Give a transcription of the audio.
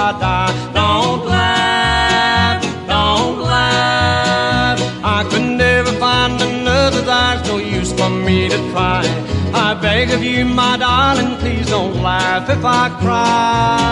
I die. Don't laugh, don't laugh. I could never find another, there's no use for me to try. I beg of you, my darling, please don't laugh if I cry.